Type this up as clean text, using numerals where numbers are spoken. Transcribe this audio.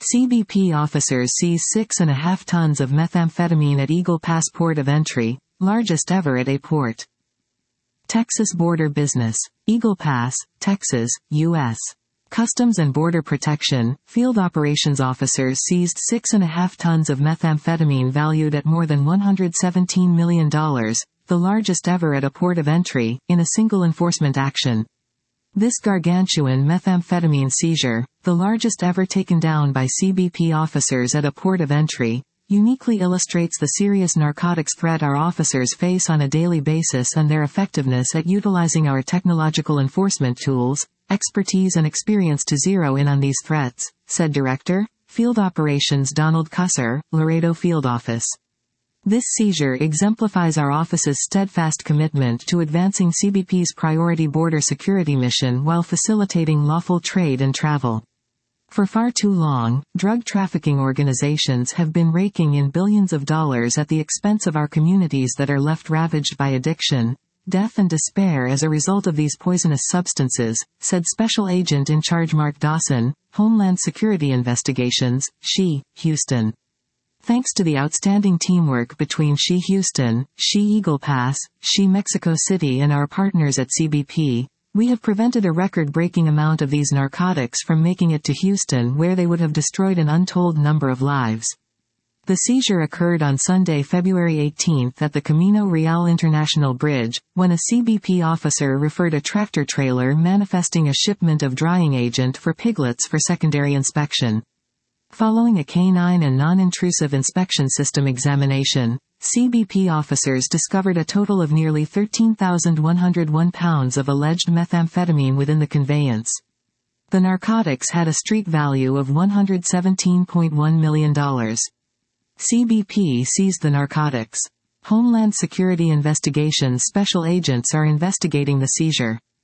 CBP officers seize 6.5 tons of methamphetamine at Eagle Pass port of entry, largest ever at a port. Texas border business. Eagle Pass, Texas, U.S. Customs and Border Protection, field operations officers seized 6.5 tons of methamphetamine valued at more than $117 million, the largest ever at a port of entry, in a single enforcement action. This gargantuan methamphetamine seizure, the largest ever taken down by CBP officers at a port of entry, uniquely illustrates the serious narcotics threat our officers face on a daily basis and their effectiveness at utilizing our technological enforcement tools, expertise and experience to zero in on these threats, said Director, Field Operations Donald Cusser, Laredo Field Office. This seizure exemplifies our office's steadfast commitment to advancing CBP's priority border security mission while facilitating lawful trade and travel. For far too long, drug trafficking organizations have been raking in billions of dollars at the expense of our communities that are left ravaged by addiction, death and despair as a result of these poisonous substances, said Special Agent in Charge Mark Dawson, Homeland Security Investigations, SHE, Houston. Thanks to the outstanding teamwork between SHE Houston, SHE Eagle Pass, SHE Mexico City and our partners at CBP, we have prevented a record-breaking amount of these narcotics from making it to Houston where they would have destroyed an untold number of lives. The seizure occurred on Sunday, February 18 at the Camino Real International Bridge, when a CBP officer referred a tractor-trailer manifesting a shipment of drying agent for piglets for secondary inspection. Following a canine and non-intrusive inspection system examination, CBP officers discovered a total of nearly 13,101 pounds of alleged methamphetamine within the conveyance. The narcotics had a street value of $117.1 million. CBP seized the narcotics. Homeland Security Investigations special agents are investigating the seizure.